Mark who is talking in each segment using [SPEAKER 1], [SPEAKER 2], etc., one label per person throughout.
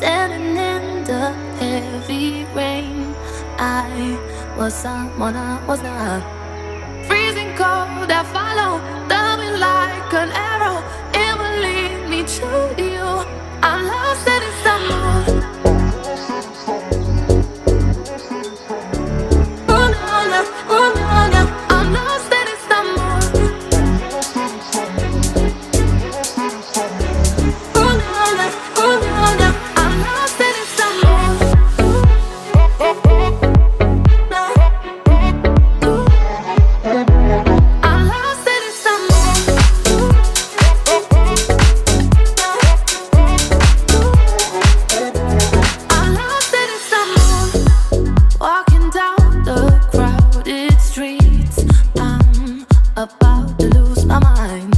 [SPEAKER 1] standing in the heavy rain. I was someone I was not. Freezing cold, I follow the wind like an arrow. It will lead me to you. I'm lost in Istanbul. Oh no, no, oh no, no. I'm lost in Istanbul. Oh no, no, oh no, no. I'm lost in Istanbul. I'm lost in Istanbul. I'm lost in Istanbul. Walking down the crowded streets, I'm about to lose my mind.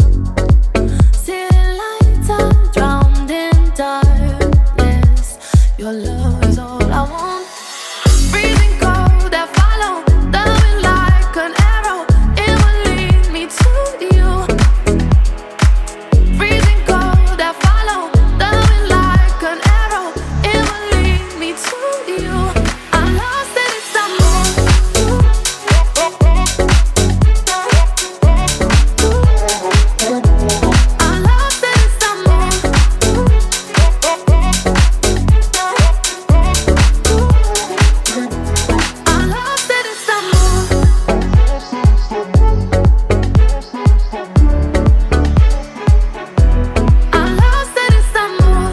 [SPEAKER 1] City lights are drowned in darkness. Your love is all I want. Freezing cold, I follow the wind like an arrow. It will lead me to you. Freezing cold, I follow the wind like an arrow. It will lead me to you. I'm lost in Istanbul. I'm lost in Istanbul. I'm lost in Istanbul. I'm lost in Istanbul.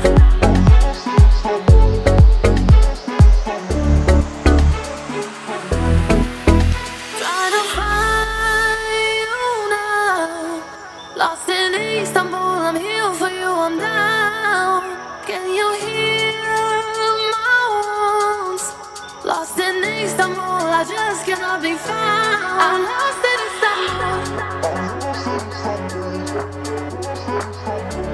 [SPEAKER 1] Trying to find you now. Lost in Istanbul, I'm here for you, I'm down. Can you hear my wounds? Lost in Istanbul, I just cannot be found. I'm lost in Istanbul.